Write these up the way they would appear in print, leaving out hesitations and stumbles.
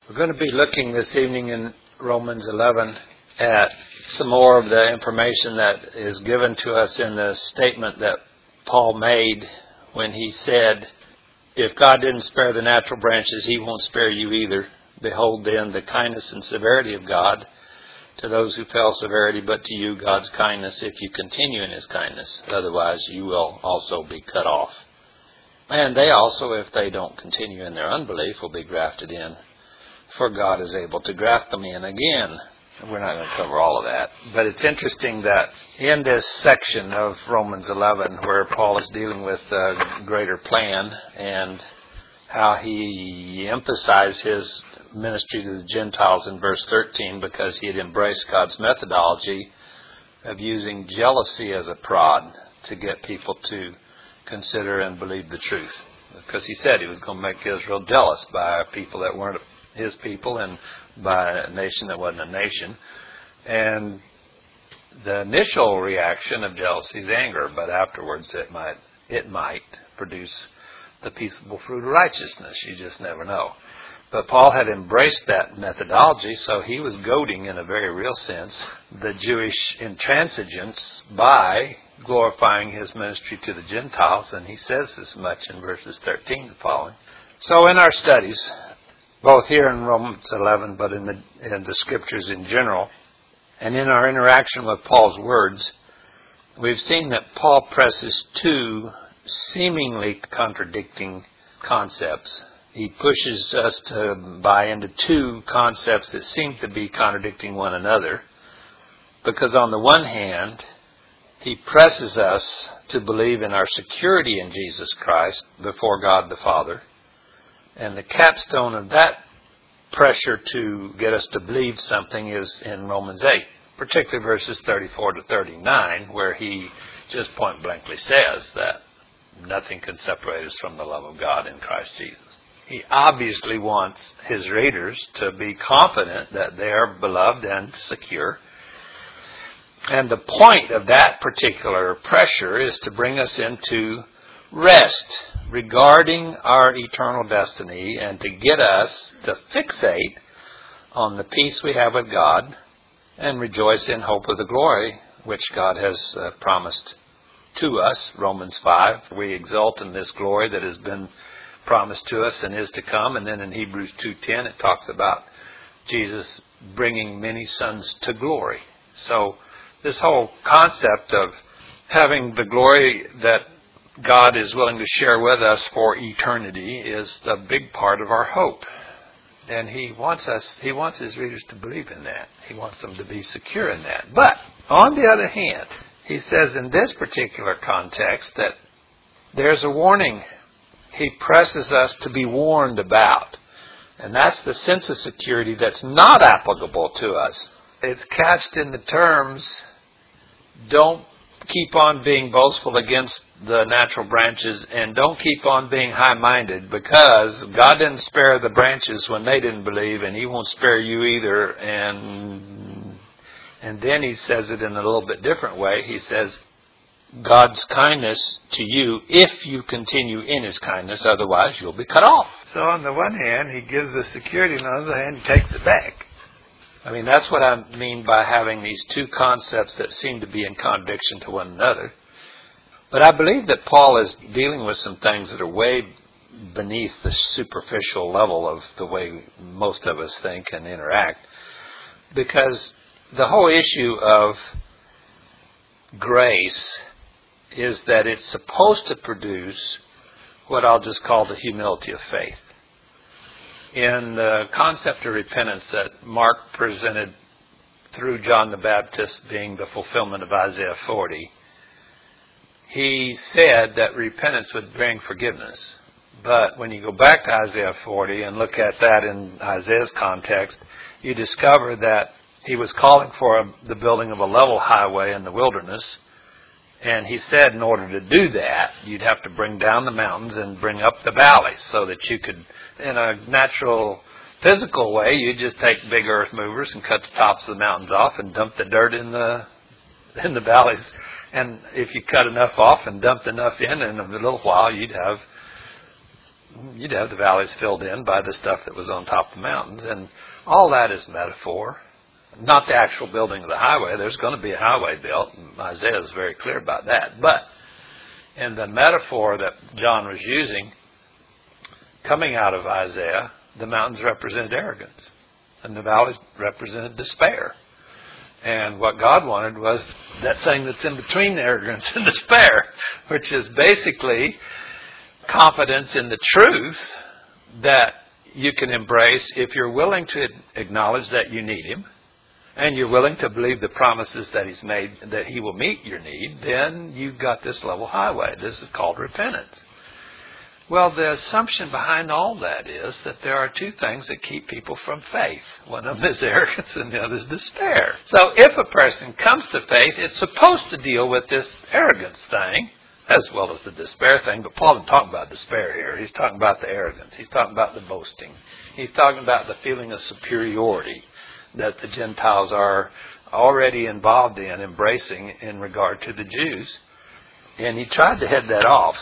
We're going to be looking this evening in Romans 11 at some more of the information that is given to us in the statement that Paul made when he said, if God didn't spare the natural branches, he won't spare you either. Behold then the kindness and severity of God. To those who fell severity, but to you God's kindness, if you continue in his kindness. Otherwise you will also be cut off. And they also, if they don't continue in their unbelief, will be grafted in. For God is able to graft them in again. We're not going to cover all of that. But it's interesting that in this section of Romans 11, where Paul is dealing with the greater plan and how he emphasized his ministry to the Gentiles in verse 13 because he had embraced God's methodology of using jealousy as a prod to get people to consider and believe the truth. Because he said he was going to make Israel jealous by people that weren't his people and by a nation that wasn't a nation. And the initial reaction of jealousy is anger, but afterwards it might produce the peaceable fruit of righteousness. You just never know. But Paul had embraced that methodology, so he was goading, in a very real sense, the Jewish intransigence by glorifying his ministry to the Gentiles, and he says as much in verses 13 and following. So in our studies, both here in Romans 11, but in the Scriptures in general, and in our interaction with Paul's words, we've seen that Paul presses two seemingly contradicting concepts. He pushes us to buy into two concepts that seem to be contradicting one another, because on the one hand, he presses us to believe in our security in Jesus Christ before God the Father. And the capstone of that pressure to get us to believe something is in Romans 8, particularly verses 34 to 39, where he just point blankly says that nothing can separate us from the love of God in Christ Jesus. He obviously wants his readers to be confident that they are beloved and secure. And the point of that particular pressure is to bring us into rest regarding our eternal destiny and to get us to fixate on the peace we have with God and rejoice in hope of the glory which God has promised to us. Romans 5, we exult in this glory that has been promised to us and is to come. And then in Hebrews 2:10 it talks about Jesus bringing many sons to glory. So this whole concept of having the glory that God is willing to share with us for eternity is a big part of our hope. And he wants his readers to believe in that. He wants them to be secure in that. But on the other hand, he says in this particular context that there's a warning he presses us to be warned about. And that's the sense of security that's not applicable to us. It's couched in the terms, don't keep on being boastful against the natural branches and don't keep on being high-minded, because God didn't spare the branches when they didn't believe, and he won't spare you either. And then he says it in a little bit different way. He says, God's kindness to you if you continue in his kindness, otherwise you'll be cut off. So on the one hand, he gives us security, and on the other hand, he takes it back. I mean, that's what I mean by having these two concepts that seem to be in contradiction to one another. But I believe that Paul is dealing with some things that are way beneath the superficial level of the way most of us think and interact. Because the whole issue of grace is that it's supposed to produce what I'll just call the humility of faith. In the concept of repentance that Mark presented through John the Baptist being the fulfillment of Isaiah 40, he said that repentance would bring forgiveness. But when you go back to Isaiah 40 and look at that in Isaiah's context, you discover that he was calling for the building of a level highway in the wilderness. And he said in order to do that, you'd have to bring down the mountains and bring up the valleys so that you could, in a natural, physical way, you just take big earth movers and cut the tops of the mountains off and dump the dirt in the valleys. And if you cut enough off and dumped enough in a little while, you'd have you'd have the valleys filled in by the stuff that was on top of the mountains. And all that is metaphor, not the actual building of the highway. There's going to be a highway built, and Isaiah is very clear about that. But in the metaphor that John was using, coming out of Isaiah, the mountains represented arrogance, and the valleys represented despair. And what God wanted was that thing that's in between arrogance and despair, which is basically confidence in the truth that you can embrace if you're willing to acknowledge that you need Him, and you're willing to believe the promises that He's made that He will meet your need. Then you've got this level highway. This is called repentance. Well, the assumption behind all that is that there are two things that keep people from faith. One of them is arrogance and the other is despair. So if a person comes to faith, it's supposed to deal with this arrogance thing as well as the despair thing. But Paul isn't talking about despair here. He's talking about the arrogance. He's talking about the boasting. He's talking about the feeling of superiority that the Gentiles are already involved in, embracing in regard to the Jews. And he tried to head that off.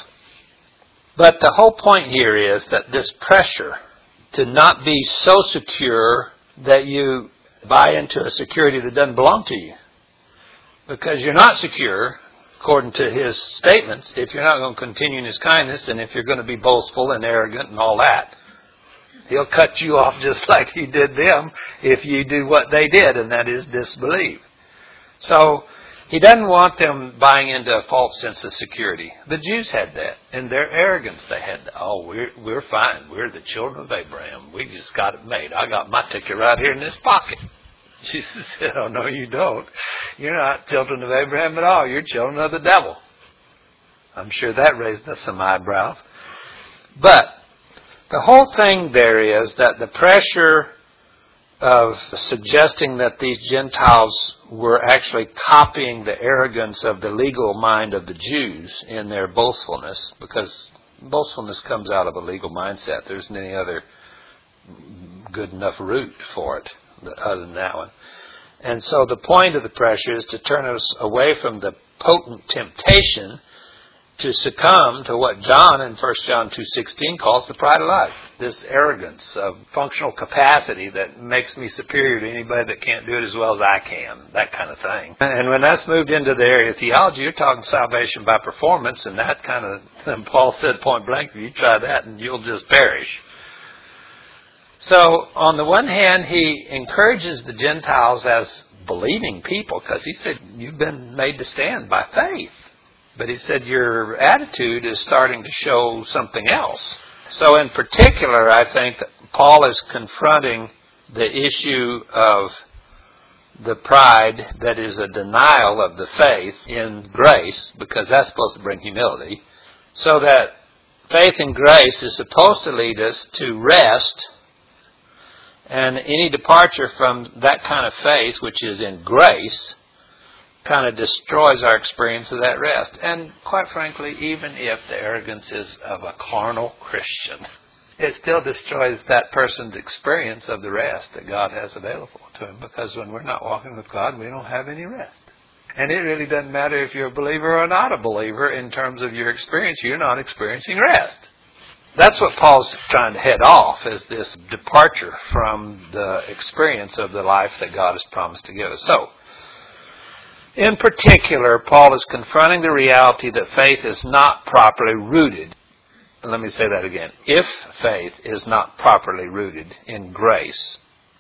But the whole point here is that this pressure to not be so secure that you buy into a security that doesn't belong to you. Because you're not secure, according to his statements, if you're not going to continue in His kindness and if you're going to be boastful and arrogant and all that. He'll cut you off just like He did them if you do what they did, and that is disbelieve. So He doesn't want them buying into a false sense of security. The Jews had that. In their arrogance, they had, we're fine. We're the children of Abraham. We just got it made. I got my ticket right here in this pocket. Jesus said, oh, no, you don't. You're not children of Abraham at all. You're children of the devil. I'm sure that raised us some eyebrows. But the whole thing there is that the pressure of suggesting that these Gentiles were actually copying the arrogance of the legal mind of the Jews in their boastfulness, because boastfulness comes out of a legal mindset. There isn't any other good enough root for it other than that one. And so the point of the pressure is to turn us away from the potent temptation to succumb to what John in 1 John 2:16 calls the pride of life. This arrogance of functional capacity that makes me superior to anybody that can't do it as well as I can. That kind of thing. And when that's moved into the area of theology, you're talking salvation by performance, and that kind of, and Paul said point blank, you try that and you'll just perish. So on the one hand, he encourages the Gentiles as believing people, because he said, you've been made to stand by faith. But he said your attitude is starting to show something else. So in particular, I think that Paul is confronting the issue of the pride that is a denial of the faith in grace, because that's supposed to bring humility. So that faith in grace is supposed to lead us to rest, and any departure from that kind of faith, which is in grace, kind of destroys our experience of that rest. And quite frankly, even if the arrogance is of a carnal Christian, it still destroys that person's experience of the rest that God has available to him, because when we're not walking with God, we don't have any rest. And it really doesn't matter if you're a believer or not a believer in terms of your experience. You're not experiencing rest. That's what Paul's trying to head off, is this departure from the experience of the life that God has promised to give us. So, in particular, Paul is confronting the reality that faith is not properly rooted. Let me say that again. If faith is not properly rooted in grace,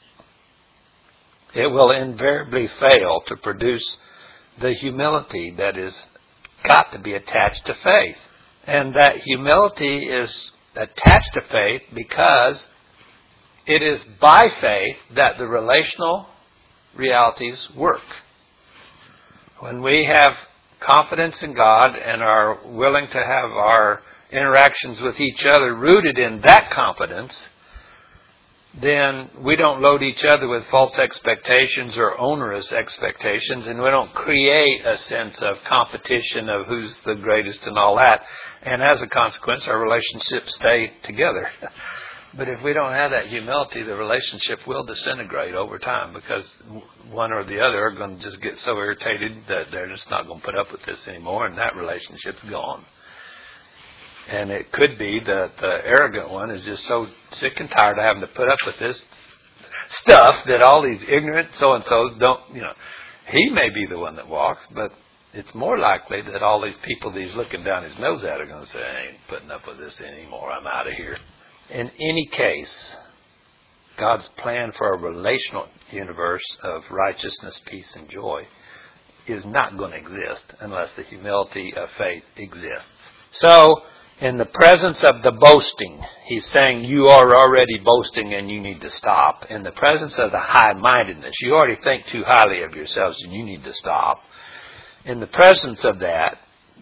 it will invariably fail to produce the humility that is got to be attached to faith. And that humility is attached to faith because it is by faith that the relational realities work. When we have confidence in God and are willing to have our interactions with each other rooted in that confidence, then we don't load each other with false expectations or onerous expectations, and we don't create a sense of competition of who's the greatest and all that. And as a consequence, our relationships stay together. But if we don't have that humility, the relationship will disintegrate over time, because one or the other are going to just get so irritated that they're just not going to put up with this anymore, and that relationship's gone. And it could be that the arrogant one is just so sick and tired of having to put up with this stuff that all these ignorant so-and-sos don't, he may be the one that walks, but it's more likely that all these people that he's looking down his nose at are going to say, I ain't putting up with this anymore, I'm out of here. In any case, God's plan for a relational universe of righteousness, peace, and joy is not going to exist unless the humility of faith exists. So, in the presence of the boasting, he's saying you are already boasting and you need to stop. In the presence of the high-mindedness, you already think too highly of yourselves and you need to stop. In the presence of that,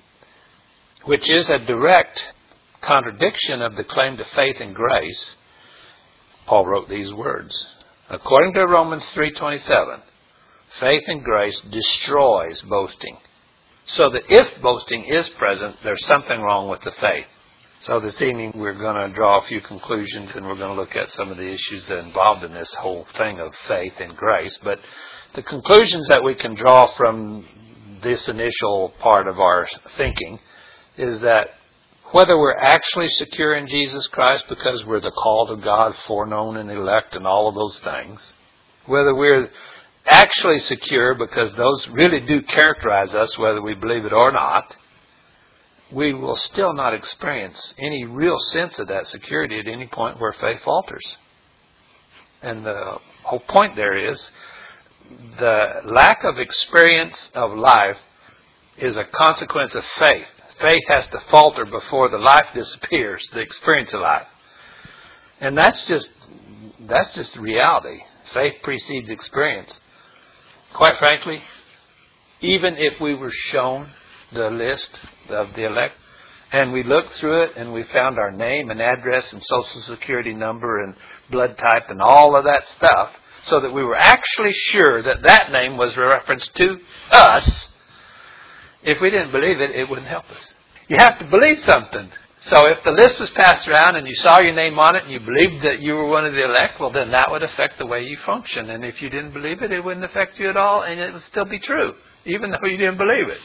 which is a direct contradiction of the claim to faith and grace, Paul wrote these words. According to Romans 3:27, faith and grace destroys boasting. So that if boasting is present, there's something wrong with the faith. So this evening we're going to draw a few conclusions and we're going to look at some of the issues involved in this whole thing of faith and grace. But the conclusions that we can draw from this initial part of our thinking is that whether we're actually secure in Jesus Christ because we're the called of God, foreknown and elect and all of those things, whether we're actually secure because those really do characterize us whether we believe it or not, we will still not experience any real sense of that security at any point where faith falters. And the whole point there is the lack of experience of life is a consequence of faith. Faith has to falter before the life disappears, the experience of life. And that's just reality. Faith precedes experience. Quite frankly, even if we were shown the list of the elect and we looked through it and we found our name and address and social security number and blood type and all of that stuff so that we were actually sure that that name was a reference to us, if we didn't believe it, it wouldn't help us. You have to believe something. So if the list was passed around and you saw your name on it and you believed that you were one of the elect, well then that would affect the way you function. And if you didn't believe it, it wouldn't affect you at all and it would still be true, even though you didn't believe it.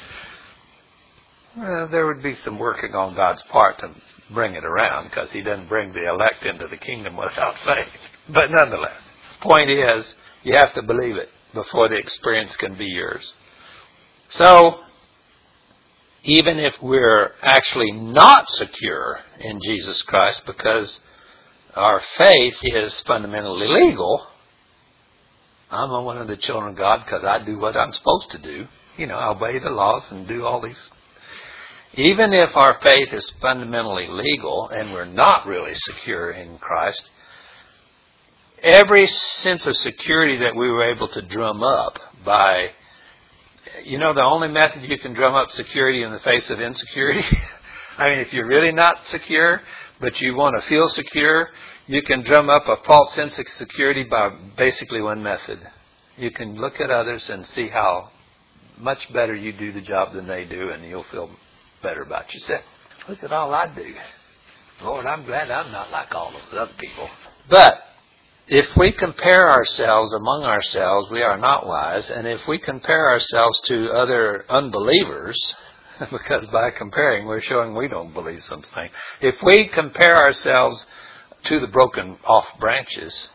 Well, there would be some working on God's part to bring it around because He doesn't bring the elect into the kingdom without faith. But nonetheless, the point is you have to believe it before the experience can be yours. So, even if we're actually not secure in Jesus Christ because our faith is fundamentally legal, I'm one of the children of God because I do what I'm supposed to do. I obey the laws and do all these. Even if our faith is fundamentally legal and we're not really secure in Christ, every sense of security that we were able to drum up by the only method you can drum up security in the face of insecurity, I mean, if you're really not secure, but you want to feel secure, you can drum up a false sense of security by basically one method. You can look at others and see how much better you do the job than they do, and you'll feel better about yourself. Look at all I do. Lord, I'm glad I'm not like all those other people. But if we compare ourselves among ourselves, we are not wise. And if we compare ourselves to other unbelievers, because by comparing we're showing we don't believe something. If we compare ourselves to the broken off branches,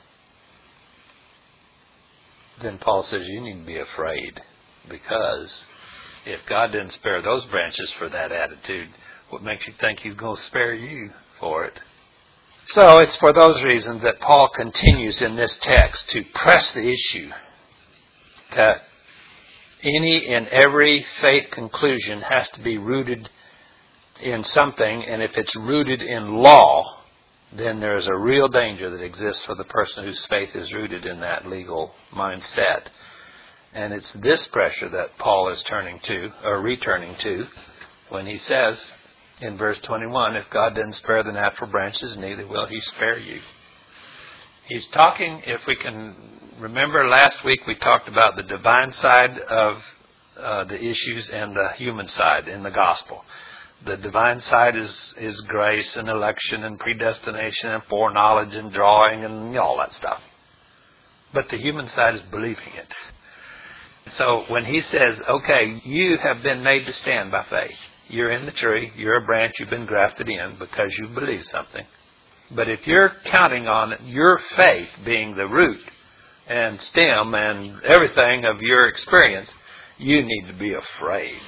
then Paul says you need to be afraid. Because if God didn't spare those branches for that attitude, what makes you think He's going to spare you for it? So it's for those reasons that Paul continues in this text to press the issue that any and every faith conclusion has to be rooted in something, and if it's rooted in law, then there's a real danger that exists for the person whose faith is rooted in that legal mindset. And it's this pressure that Paul is returning to when he says, in verse 21, if God didn't spare the natural branches, neither will He spare you. He's talking, if we can remember last week we talked about the divine side of the issues and the human side in the gospel. The divine side is grace and election and predestination and foreknowledge and drawing and all that stuff. But the human side is believing it. So when he says, okay, you have been made to stand by faith. you're in the tree, you're a branch, you've been grafted in because you believe something. But if you're counting on your faith being the root and stem and everything of your experience, you need to be afraid.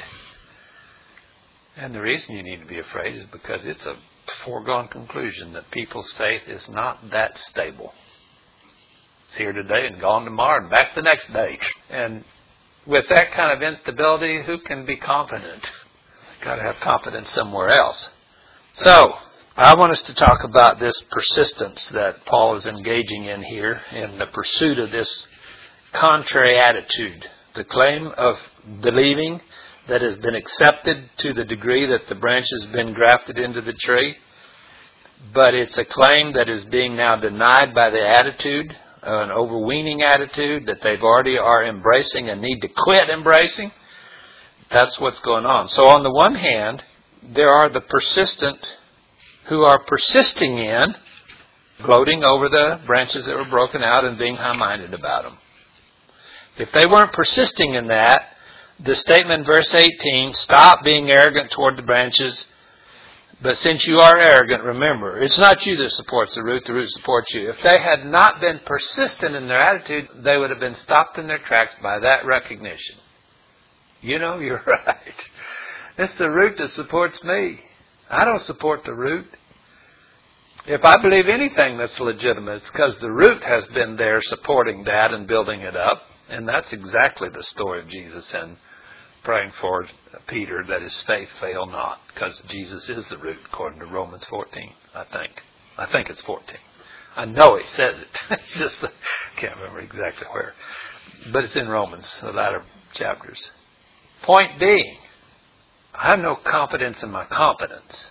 And the reason you need to be afraid is because it's a foregone conclusion that people's faith is not that stable. It's here today and gone tomorrow and back the next day. And with that kind of instability, who can be confident? Got to have confidence somewhere else. So, I want us to talk about this persistence that Paul is engaging in here in the pursuit of this contrary attitude. The claim of believing that has been accepted to the degree that the branch has been grafted into the tree, but it's a claim that is being now denied by the attitude, an overweening attitude that they've already are embracing and need to quit embracing. That's what's going on. So on the one hand, there are the persistent who are persisting in gloating over the branches that were broken out and being high-minded about them. If they weren't persisting in that, the statement in verse 18, stop being arrogant toward the branches, but since you are arrogant, remember, it's not you that supports the root supports you. If they had not been persistent in their attitude, they would have been stopped in their tracks by that recognition. You know, you're right. It's the root that supports me. I don't support the root. If I believe anything that's legitimate, it's because the root has been there supporting that and building it up. And that's exactly the story of Jesus and praying for Peter that his faith fail not, because Jesus is the root, according to Romans 14, I think. I think it's 14. I know he says it. It's just, I can't remember exactly where. But it's in Romans, the latter chapters. Point being, I have no confidence in my competence,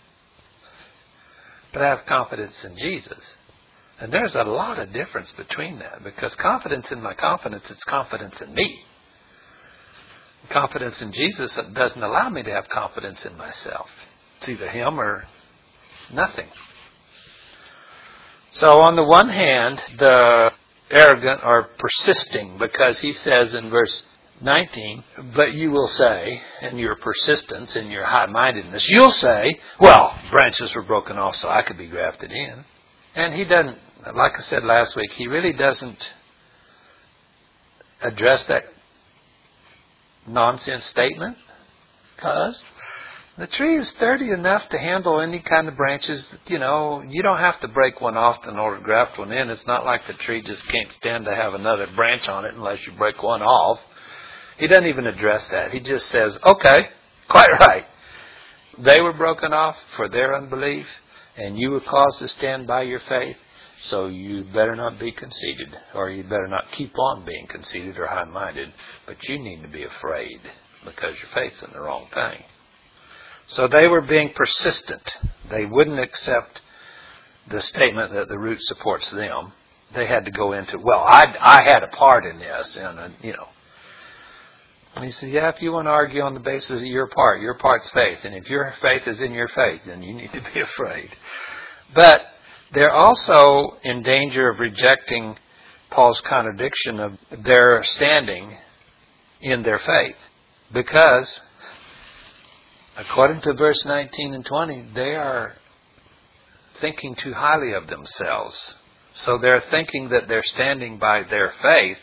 but I have confidence in Jesus. And there's a lot of difference between that, because confidence in my confidence is confidence in me. Confidence in Jesus doesn't allow me to have confidence in myself. It's either him or nothing. So on the one hand, the arrogant are persisting, because he says in verse 19, but you will say, in your persistence, in your high-mindedness, you'll say, well, branches were broken off so I could be grafted in. And he doesn't, like I said last week, he really doesn't address that nonsense statement, because the tree is sturdy enough to handle any kind of branches. You know, you don't have to break one off in order to graft one in. It's not like the tree just can't stand to have another branch on it unless you break one off. He doesn't even address that. He just says, okay, quite right. They were broken off for their unbelief, and you were caused to stand by your faith, so you better not be conceited, or you better not keep on being conceited or high-minded, but you need to be afraid because your faith's in the wrong thing. So they were being persistent. They wouldn't accept the statement that the root supports them. They had to go into, well, I had a part in this, and you know. And he says, yeah, if you want to argue on the basis of your part's faith, and if your faith is in your faith, then you need to be afraid. But they're also in danger of rejecting Paul's contradiction of their standing in their faith. Because, according to verse 19 and 20, they are thinking too highly of themselves. So they're thinking that they're standing by their faith.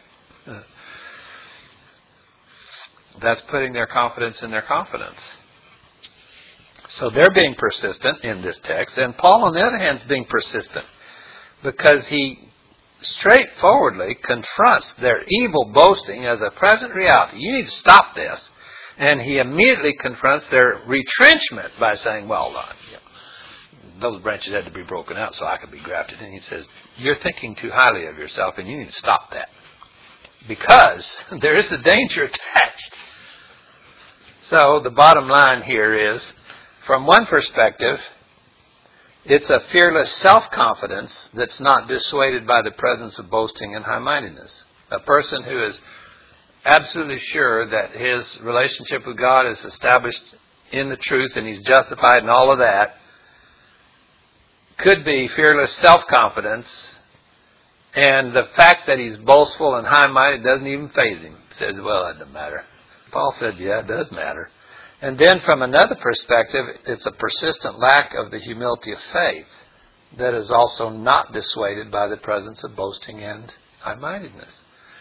That's putting their confidence in their confidence. So they're being persistent in this text. And Paul, on the other hand, is being persistent because he straightforwardly confronts their evil boasting as a present reality. You need to stop this. And he immediately confronts their retrenchment by saying, well, those branches had to be broken out so I could be grafted. And he says, you're thinking too highly of yourself and you need to stop that. Because there is a danger attached. So the bottom line here is, from one perspective, it's a fearless self-confidence that's not dissuaded by the presence of boasting and high-mindedness. A person who is absolutely sure that his relationship with God is established in the truth and he's justified and all of that could be fearless self-confidence, and the fact that he's boastful and high-minded doesn't even faze him. He says, well, that doesn't matter. Paul said, yeah, it does matter. And then from another perspective, it's a persistent lack of the humility of faith that is also not dissuaded by the presence of boasting and high-mindedness.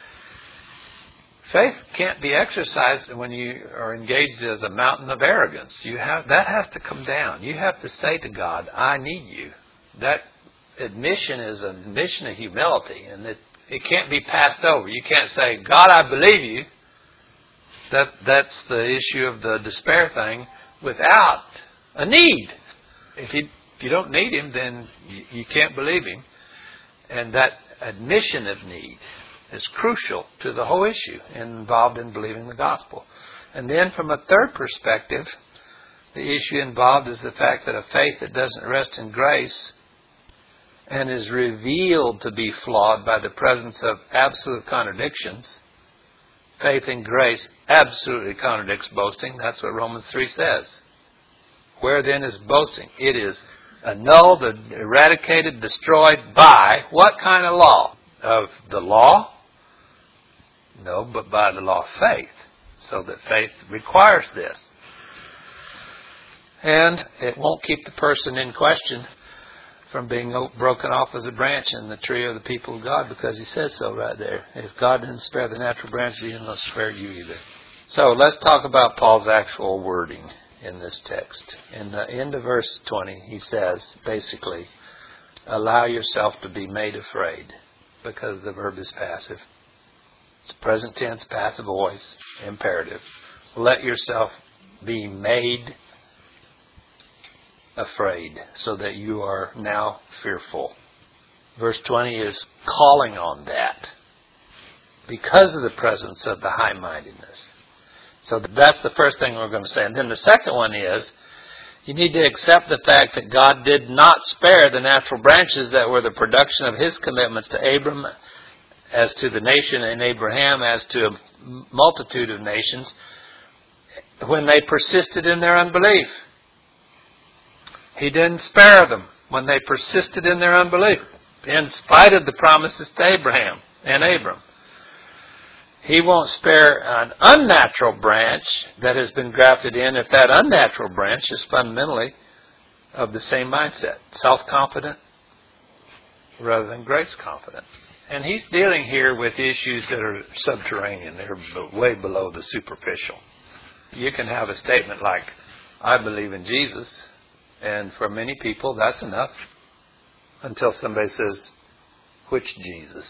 Faith can't be exercised when you are engaged as a mountain of arrogance. That has to come down. You have to say to God, I need you. That admission is an admission of humility, and it can't be passed over. You can't say, God, I believe you. That's the issue of the despair thing without a need. If you don't need Him, then you can't believe Him. And that admission of need is crucial to the whole issue involved in believing the gospel. And then from a third perspective, the issue involved is the fact that a faith that doesn't rest in grace and is revealed to be flawed by the presence of absolute contradictions. Faith in grace absolutely contradicts boasting. That's what Romans 3 says. Where then is boasting? It is annulled, eradicated, destroyed by what kind of law? Of the law? No, but by the law of faith. So that faith requires this. And it won't keep the person in question from being broken off as a branch in the tree of the people of God, because He says so right there. If God didn't spare the natural branches, He didn't spare you either. So let's talk about Paul's actual wording in this text. In the end of verse 20, he says, basically, allow yourself to be made afraid, because the verb is passive. It's present tense, passive voice, imperative. Let yourself be made afraid, so that you are now fearful. Verse 20 is calling on that because of the presence of the high-mindedness. So that's the first thing we're going to say. And then the second one is, you need to accept the fact that God did not spare the natural branches that were the production of His commitments to Abram, as to the nation, and Abraham as to a multitude of nations, when they persisted in their unbelief. He didn't spare them when they persisted in their unbelief, in spite of the promises to Abraham and Abram. He won't spare an unnatural branch that has been grafted in if that unnatural branch is fundamentally of the same mindset, self-confident rather than grace-confident. And he's dealing here with issues that are subterranean. They're way below the superficial. You can have a statement like, I believe in Jesus, and for many people that's enough, until somebody says, which Jesus?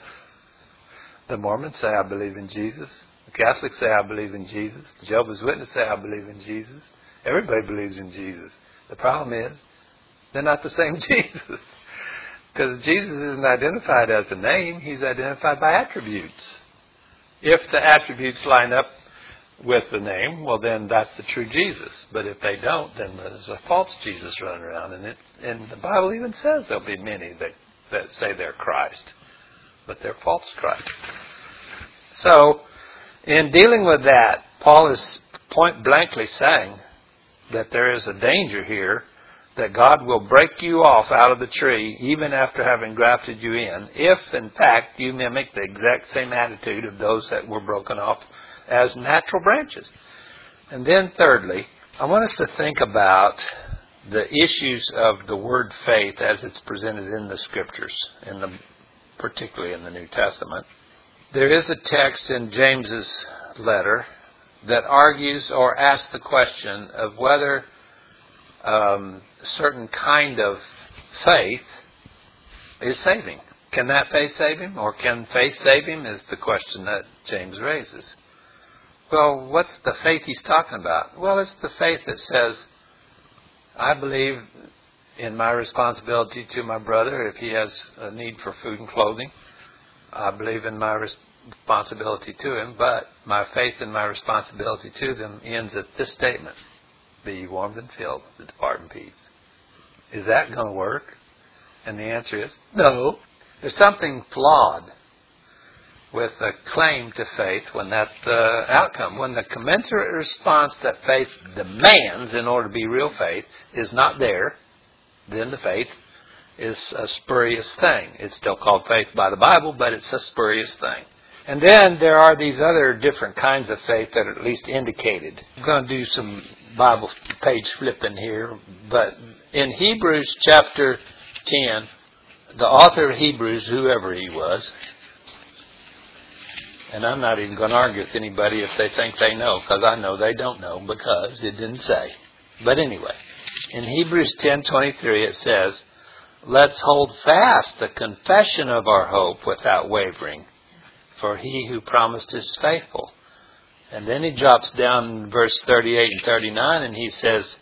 The Mormons say, I believe in Jesus. The Catholics say, I believe in Jesus. The Jehovah's Witnesses say, I believe in Jesus. Everybody believes in Jesus. The problem is, they're not the same Jesus. Because Jesus isn't identified as a name. He's identified by attributes. If the attributes line up with the name, well then that's the true Jesus. But if they don't, then there's a false Jesus running around. And the Bible even says there'll be many that say they're Christ, but they're false Christ. So, in dealing with that, Paul is point blankly saying that there is a danger here that God will break you off out of the tree even after having grafted you in, if in fact you mimic the exact same attitude of those that were broken off as natural branches. And then thirdly, I want us to think about the issues of the word faith as it's presented in the Scriptures, particularly in the New Testament. There is a text in James's letter that argues or asks the question of whether certain kind of faith is saving. Can that faith save him, or can faith save him, is the question that James raises. Well, what's the faith he's talking about? Well, it's the faith that says, I believe in my responsibility to my brother if he has a need for food and clothing. I believe in my responsibility to him, but my faith in my responsibility to them ends at this statement: be ye warmed and filled, to depart in peace. Is that going to work? And the answer is no. There's something flawed with a claim to faith when that's the outcome. When the commensurate response that faith demands in order to be real faith is not there, then the faith is a spurious thing. It's still called faith by the Bible, but it's a spurious thing. And then there are these other different kinds of faith that are at least indicated. I'm going to do some Bible page flipping here, but in Hebrews chapter 10, the author of Hebrews, whoever he was, and I'm not even going to argue with anybody if they think they know, because I know they don't know, because it didn't say. But anyway, in Hebrews 10:23 it says, "Let's hold fast the confession of our hope without wavering, for he who promised is faithful." And then he drops down in verse 38 and 39 and he says,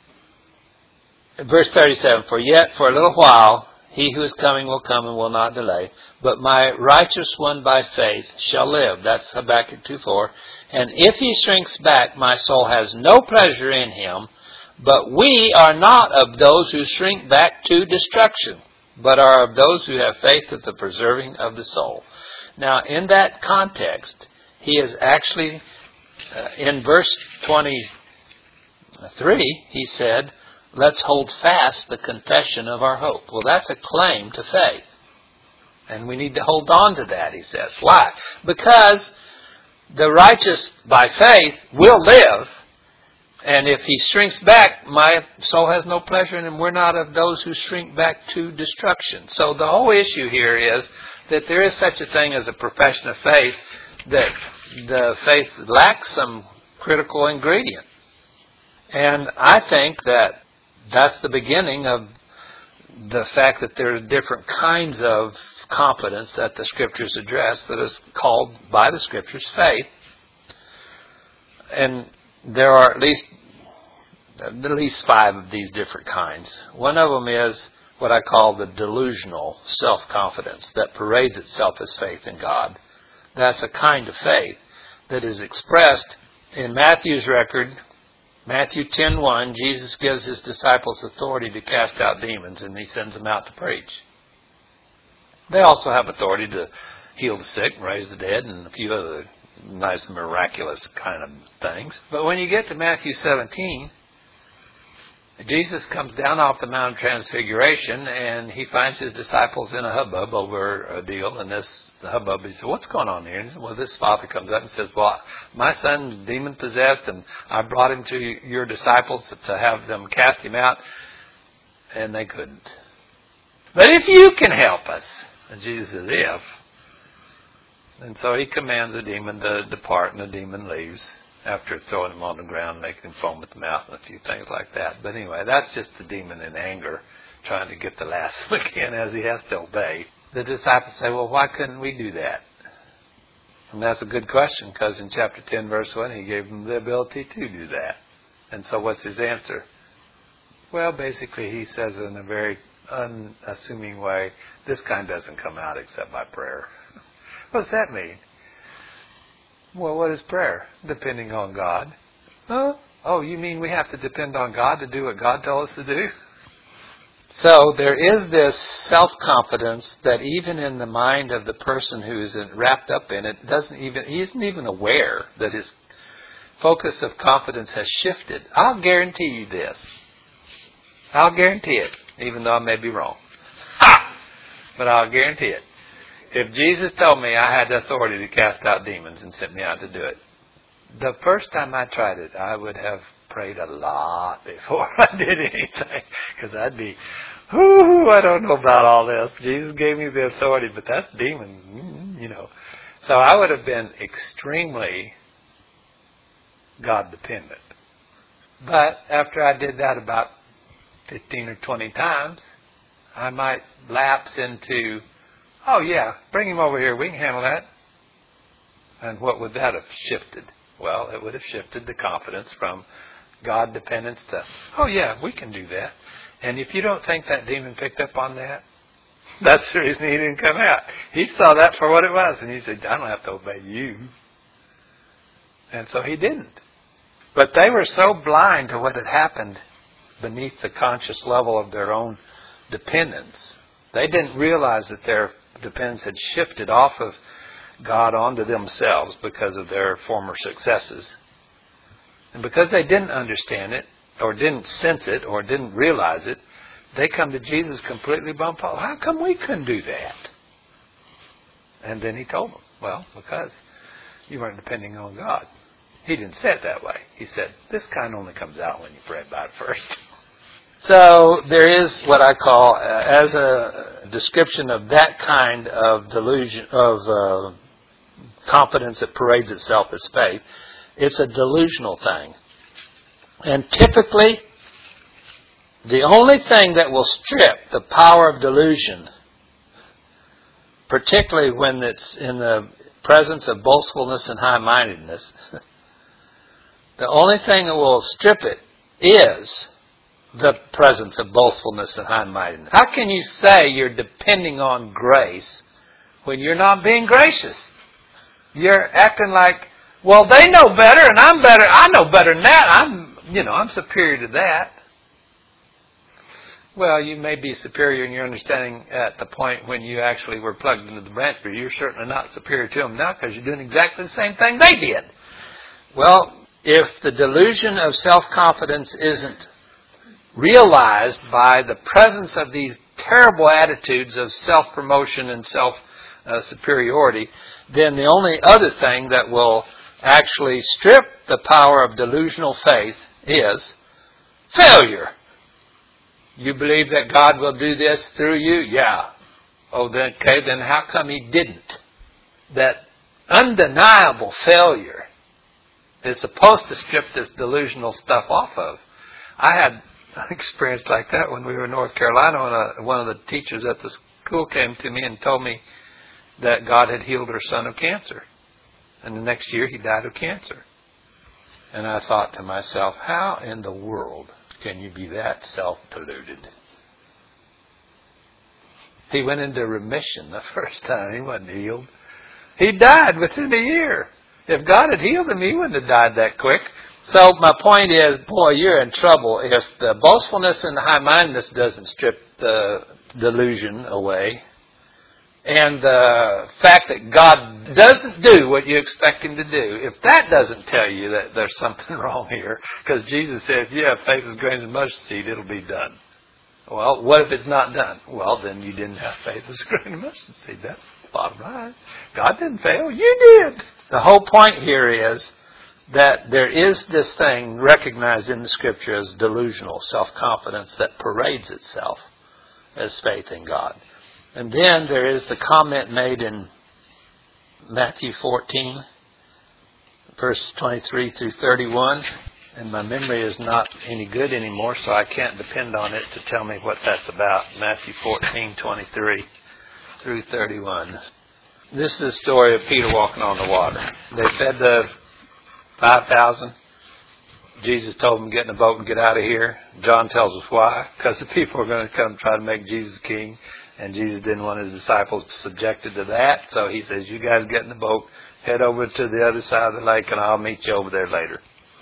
verse 37, "For yet for a little while he who is coming will come and will not delay. But my righteous one by faith shall live." That's Habakkuk 2:4. "And if he shrinks back, my soul has no pleasure in him. But we are not of those who shrink back to destruction, but are of those who have faith to the preserving of the soul." Now, in that context, he is actually, in verse 23, he said, "Let's hold fast the confession of our hope." Well, that's a claim to faith. And we need to hold on to that, he says. Why? Because the righteous by faith will live. And if he shrinks back, my soul has no pleasure in him. We're not of those who shrink back to destruction. So the whole issue here is that there is such a thing as a profession of faith, that the faith lacks some critical ingredient. And I think that that's the beginning of the fact that there are different kinds of confidence that the Scriptures address that is called by the Scriptures faith. And there are at least 5 of these different kinds. One of them is what I call the delusional self-confidence that parades itself as faith in God. That's a kind of faith that is expressed in Matthew's record. Matthew 10:1, Jesus gives his disciples authority to cast out demons, and he sends them out to preach. They also have authority to heal the sick, raise the dead, and a few other nice miraculous kind of things. But when you get to Matthew 17, Jesus comes down off the Mount of Transfiguration, and he finds his disciples in a hubbub over a deal, and the hubbub, he says, "What's going on here?" And well, this father comes up and says, "Well, my son's demon-possessed, and I brought him to your disciples to have them cast him out, and they couldn't. But if you can help us," and Jesus says, "If." And so he commands the demon to depart, and the demon leaves after throwing him on the ground, making him foam at the mouth, and a few things like that. But anyway, that's just the demon in anger, trying to get the last lick in as he has to obey. The disciples say, "Well, why couldn't we do that?" And that's a good question, because in chapter 10, verse 1, he gave them the ability to do that. And so what's his answer? Well, basically, he says in a very unassuming way, this kind doesn't come out except by prayer. What does that mean? Well, what is prayer? Depending on God. Huh? Oh, you mean we have to depend on God to do what God told us to do? So there is this self-confidence that even in the mind of the person who is wrapped up in it, he isn't even aware that his focus of confidence has shifted. I'll guarantee you this. I'll guarantee it, even though I may be wrong. But I'll guarantee it. If Jesus told me I had the authority to cast out demons and sent me out to do it, the first time I tried it, I would have prayed a lot before I did anything. Because I'd be, I don't know about all this. Jesus gave me the authority, but that's demon, So I would have been extremely God-dependent. But after I did that about 15 or 20 times, I might lapse into, "Oh yeah, bring him over here, we can handle that." And what would that have shifted? Well, it would have shifted the confidence from God dependence to, "Oh yeah, we can do that." And if you don't think that demon picked up on that, that's the reason he didn't come out. He saw that for what it was, and he said, "I don't have to obey you." And so he didn't. But they were so blind to what had happened beneath the conscious level of their own dependence. They didn't realize that their dependence had shifted off of God onto themselves because of their former successes. And because they didn't understand it, or didn't sense it, or didn't realize it, they come to Jesus completely bumfuzzled. How come we couldn't do that? And then he told them, well, because you weren't depending on God. He didn't say it that way. He said, this kind only comes out when you pray about it first. So there is what I call, as a description of that kind of delusion, of confidence that parades itself as faith, it's a delusional thing. And typically, the only thing that will strip the power of delusion, particularly when it's in the presence of boastfulness and high-mindedness, the only thing that will strip it is the presence of boastfulness and high-mindedness. How can you say you're depending on grace when you're not being gracious? You're acting like, well, they know better and I'm better. I know better than that. I'm superior to that. Well, you may be superior in your understanding at the point when you actually were plugged into the branch, but you're certainly not superior to them now because you're doing exactly the same thing they did. Well, if the delusion of self-confidence isn't realized by the presence of these terrible attitudes of self-promotion and self-superiority, then the only other thing that will actually strip the power of delusional faith is failure. You believe that God will do this through you? Yeah. Oh, then how come He didn't? That undeniable failure is supposed to strip this delusional stuff off of. I had an experience like that when we were in North Carolina when one of the teachers at the school came to me and told me that God had healed her son of cancer. And the next year he died of cancer. And I thought to myself, how in the world can you be that self-deluded? He went into remission the first time. He wasn't healed. He died within a year. If God had healed him, he wouldn't have died that quick. So my point is, boy, you're in trouble if the boastfulness and the high-mindedness doesn't strip the delusion away. And the fact that God doesn't do what you expect Him to do, if that doesn't tell you that there's something wrong here, because Jesus said, if you have faith as grains of mustard seed, it'll be done. Well, what if it's not done? Well, then you didn't have faith as a grain of mustard seed. That's the bottom line. God didn't fail. You did. The whole point here is that there is this thing recognized in the Scripture as delusional self-confidence that parades itself as faith in God. And then there is the comment made in Matthew 14, verse 23 through 31. And my memory is not any good anymore, so I can't depend on it to tell me what that's about. Matthew 14, 23 through 31. This is the story of Peter walking on the water. They fed the 5,000. Jesus told them, get in the boat and get out of here. John tells us why. Because the people are going to come try to make Jesus king. And Jesus didn't want His disciples subjected to that. So He says, you guys get in the boat, head over to the other side of the lake, and I'll meet you over there later.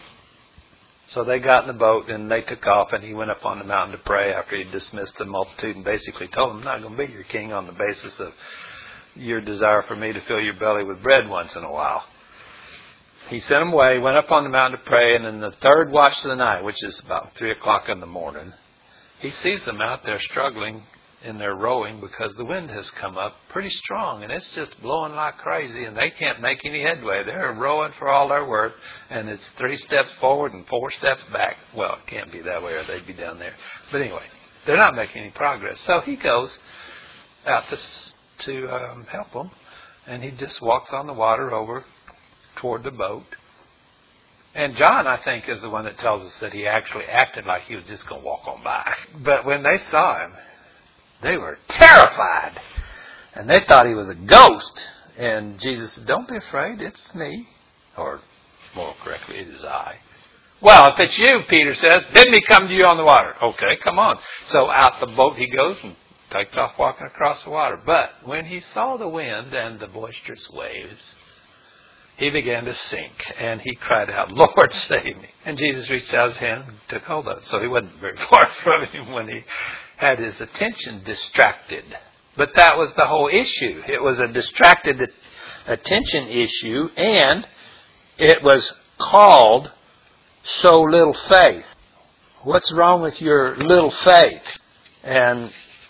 So they got in the boat, and they took off, and He went up on the mountain to pray after He dismissed the multitude and basically told them, I'm not going to be your king on the basis of your desire for me to fill your belly with bread once in a while. He sent them away, went up on the mountain to pray, and in the third watch of the night, which is about 3 o'clock in the morning, He sees them out there struggling in their rowing because the wind has come up pretty strong and it's just blowing like crazy and they can't make any headway. They're rowing for all they're worth and it's 3 steps forward and 4 steps back. Well, it can't be that way or they'd be down there. But anyway, they're not making any progress. So He goes out to help them, and He just walks on the water over toward the boat. And John, I think, is the one that tells us that he actually acted like he was just going to walk on by. But when they saw Him, they were terrified. And they thought He was a ghost. And Jesus said, don't be afraid, it's me. Or more correctly, it is I. Well, if it's you, Peter says, didn't He come to you on the water? Okay, come on. So out the boat he goes and takes off walking across the water. But when he saw the wind and the boisterous waves, he began to sink, and he cried out, Lord, save me. And Jesus reached out His hand and took hold of it. So He wasn't very far from Him when he had his attention distracted. But that was the whole issue. It was a distracted attention issue, and it was called so little faith. What's wrong with your little faith? And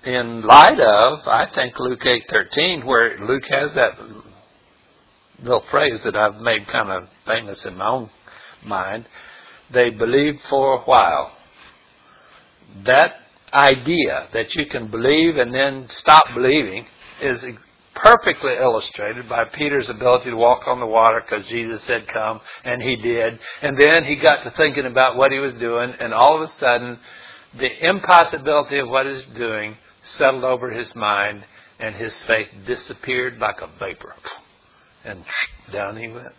in light of, I think, Luke 8:13, where Luke has that little phrase that I've made kind of famous in my own mind, they believed for a while. That idea that you can believe and then stop believing is perfectly illustrated by Peter's ability to walk on the water because Jesus said come, and he did. And then he got to thinking about what he was doing, and all of a sudden the impossibility of what he's doing settled over his mind, and his faith disappeared like a vapor. And down he went.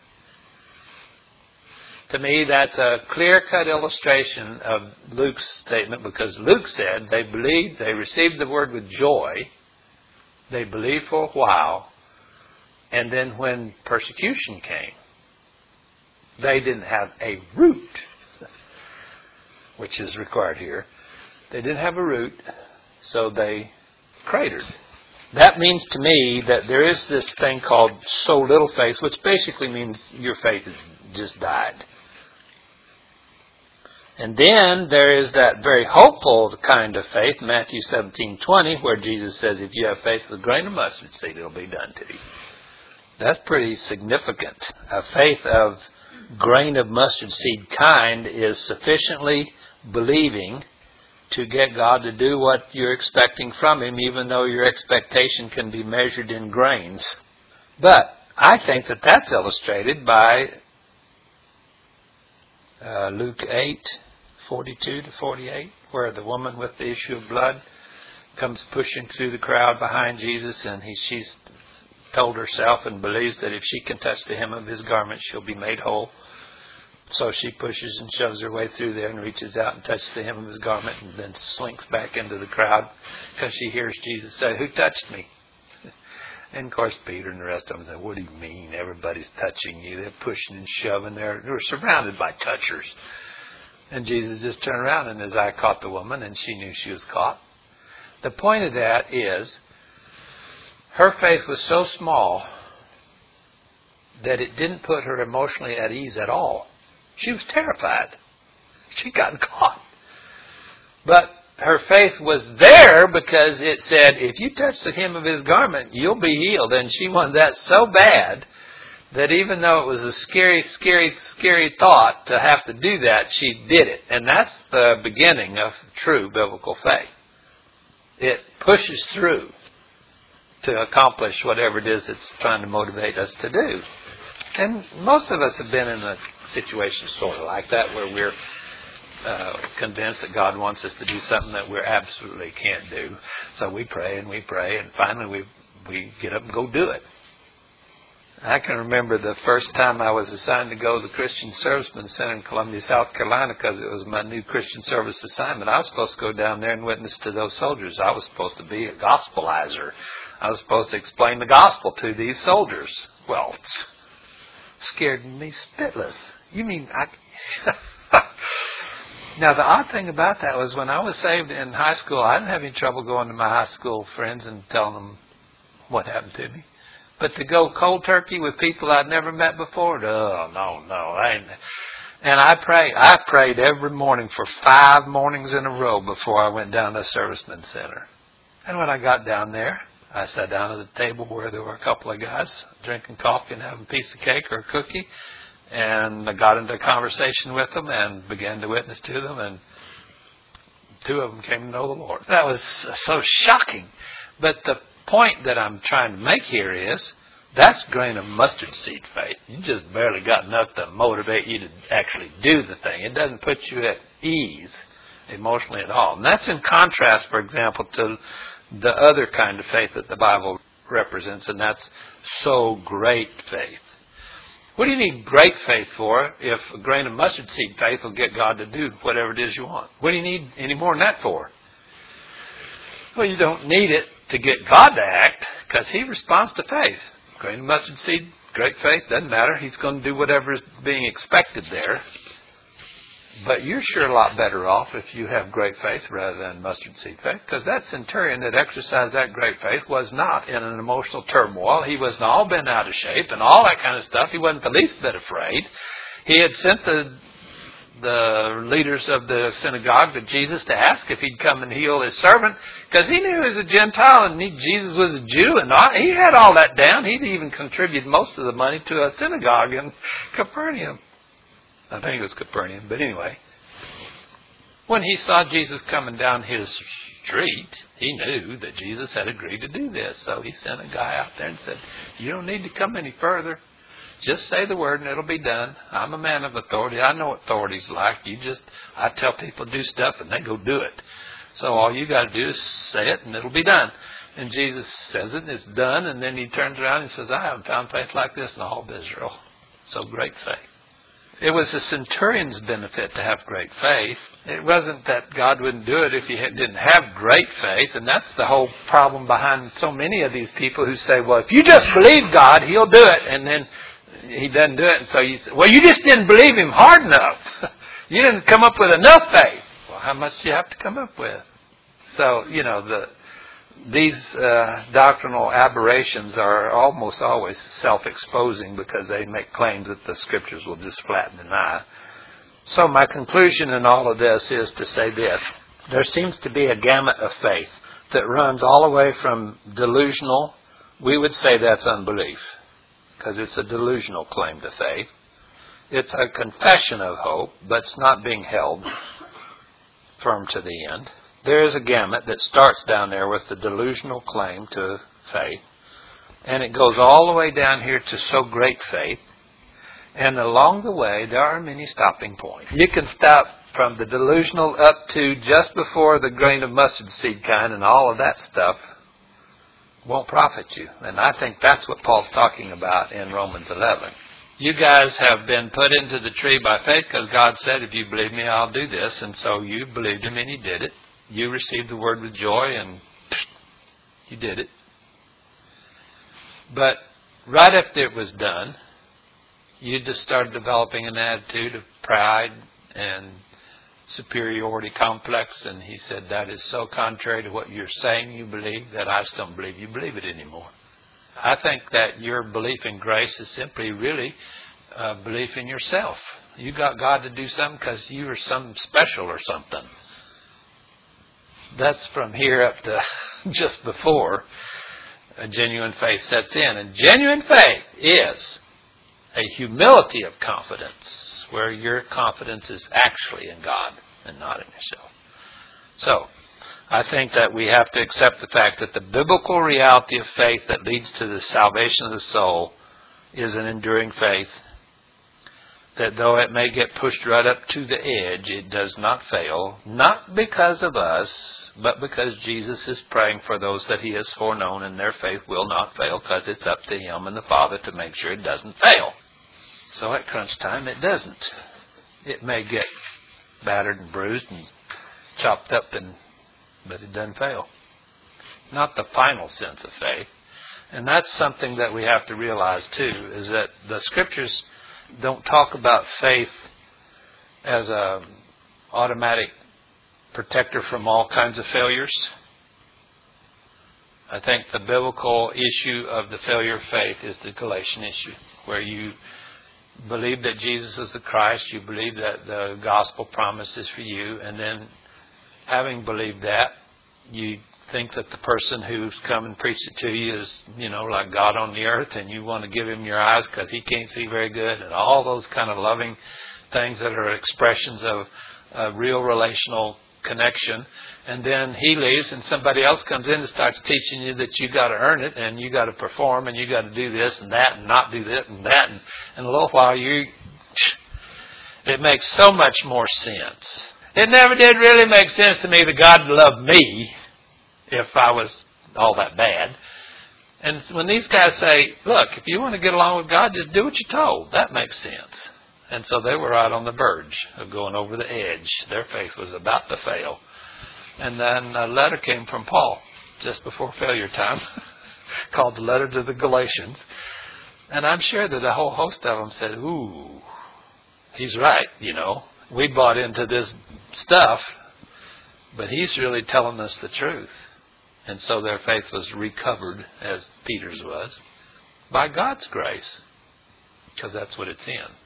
To me, that's a clear-cut illustration of Luke's statement, because Luke said they believed, they received the word with joy, they believed for a while, and then when persecution came, they didn't have a root, which is required here. They didn't have a root, so they cratered. That means to me that there is this thing called so little faith, which basically means your faith has just died. And then there is that very hopeful kind of faith, Matthew 17:20, where Jesus says, if you have faith with a grain of mustard seed, it'll be done to you. That's pretty significant. A faith of grain of mustard seed kind is sufficiently believing to get God to do what you're expecting from Him, even though your expectation can be measured in grains. But I think that that's illustrated by Luke 8:42-48, where the woman with the issue of blood comes pushing through the crowd behind Jesus, and she's told herself and believes that if she can touch the hem of His garment, she'll be made whole. So she pushes and shoves her way through there and reaches out and touches the hem of His garment, and then slinks back into the crowd because she hears Jesus say, "Who touched me?" And of course, Peter and the rest of them say, "What do you mean? Everybody's touching you. They're pushing and shoving. They're surrounded by touchers." And Jesus just turned around, and His eye caught the woman, and she knew she was caught. The point of that is, her faith was so small that it didn't put her emotionally at ease at all. She was terrified. She'd gotten caught. But her faith was there because it said, if you touch the hem of His garment, you'll be healed. And she wanted that so bad that even though it was a scary, scary, scary thought to have to do that, she did it. And that's the beginning of true biblical faith. It pushes through to accomplish whatever it is it's trying to motivate us to do. And most of us have been in a situation sort of like that, where we're convinced that God wants us to do something that we absolutely can't do. So we pray, and finally we get up and go do it. I can remember the first time I was assigned to go to the Christian Servicemen Center in Columbia, South Carolina, because it was my new Christian service assignment. I was supposed to go down there and witness to those soldiers. I was supposed to be a gospelizer. I was supposed to explain the gospel to these soldiers. Well, it scared me spitless. You mean Now, the odd thing about that was when I was saved in high school, I didn't have any trouble going to my high school friends and telling them what happened to me. But to go cold turkey with people I'd never met before, no. And I prayed every morning for 5 mornings in a row before I went down to the Servicemen Center. And when I got down there, I sat down at a table where there were a couple of guys drinking coffee and having a piece of cake or a cookie. And I got into a conversation with them and began to witness to them. And 2 of them came to know the Lord. That was so shocking. But the point that I'm trying to make here is, that's grain of mustard seed faith. You just barely got enough to motivate you to actually do the thing. It doesn't put you at ease emotionally at all. And that's in contrast, for example, to the other kind of faith that the Bible represents, and that's so great faith. What do you need great faith for if a grain of mustard seed faith will get God to do whatever it is you want? What do you need any more than that for? Well, you don't need it to get God to act, because He responds to faith. Grain of mustard seed, great faith, doesn't matter. He's going to do whatever is being expected there. But you're sure a lot better off if you have great faith rather than mustard seed faith, because that centurion that exercised that great faith was not in an emotional turmoil. He wasn't all bent out of shape and all that kind of stuff. He wasn't the least bit afraid. He had sent the leaders of the synagogue to Jesus to ask if he'd come and heal his servant, because he knew he was a Gentile and Jesus was a Jew, and he had all that down. He'd even contributed most of the money to a synagogue in Capernaum. I think it was Capernaum, but anyway. When he saw Jesus coming down his street, he knew that Jesus had agreed to do this. So he sent a guy out there and said, "You don't need to come any further. Just say the word and it'll be done. I'm a man of authority. I know what authority's like. I tell people to do stuff and they go do it. So all you got to do is say it and it'll be done." And Jesus says it and it's done. And then he turns around and says, "I haven't found faith like this in all of Israel." So great faith. It was the centurion's benefit to have great faith. It wasn't that God wouldn't do it if he didn't have great faith. And that's the whole problem behind so many of these people who say, well, if you just believe God, he'll do it. And then he doesn't do it. And so you say, well, you just didn't believe him hard enough. You didn't come up with enough faith. Well, how much do you have to come up with? So, these doctrinal aberrations are almost always self-exposing because they make claims that the Scriptures will just flat deny. So my conclusion in all of this is to say this. There seems to be a gamut of faith that runs all the way from delusional. We would say that's unbelief because it's a delusional claim to faith. It's a confession of hope, but it's not being held firm to the end. There is a gamut that starts down there with the delusional claim to faith. And it goes all the way down here to so great faith. And along the way, there are many stopping points. You can stop from the delusional up to just before the grain of mustard seed kind, and all of that stuff won't profit you. And I think that's what Paul's talking about in Romans 11. You guys have been put into the tree by faith because God said, if you believe me, I'll do this. And so you believed him and he did it. You received the word with joy and you did it. But right after it was done, you just started developing an attitude of pride and superiority complex. And he said, that is so contrary to what you're saying you believe that I just don't believe you believe it anymore. I think that your belief in grace is simply really belief in yourself. You got God to do something because you are something special or something. That's from here up to just before a genuine faith sets in. And genuine faith is a humility of confidence where your confidence is actually in God and not in yourself. So, I think that we have to accept the fact that the biblical reality of faith that leads to the salvation of the soul is an enduring faith. That though it may get pushed right up to the edge, it does not fail. Not because of us, but because Jesus is praying for those that he has foreknown, and their faith will not fail because it's up to him and the Father to make sure it doesn't fail. So at crunch time, it doesn't. It may get battered and bruised and chopped up, but it doesn't fail. Not the final sense of faith. And that's something that we have to realize too, is that the Scriptures don't talk about faith as a automatic protector from all kinds of failures. I think the biblical issue of the failure of faith is the Galatian issue, where you believe that Jesus is the Christ, you believe that the gospel promise is for you, and then having believed that, you think that the person who's come and preached it to you is, like God on the earth, and you want to give him your eyes because he can't see very good, and all those kind of loving things that are expressions of a real relational connection. And then he leaves and somebody else comes in and starts teaching you that you got to earn it and you got to perform and you got to do this and that and not do this and that. And in a little while it makes so much more sense. It never did really make sense to me that God loved me if I was all that bad. And when these guys say, look, if you want to get along with God, just do what you're told. That makes sense. And so they were out on the verge of going over the edge. Their faith was about to fail. And then a letter came from Paul just before failure time called the letter to the Galatians. And I'm sure that a whole host of them said, ooh, he's right, We bought into this stuff, but he's really telling us the truth. And so their faith was recovered, as Peter's was, by God's grace, because that's what it's in.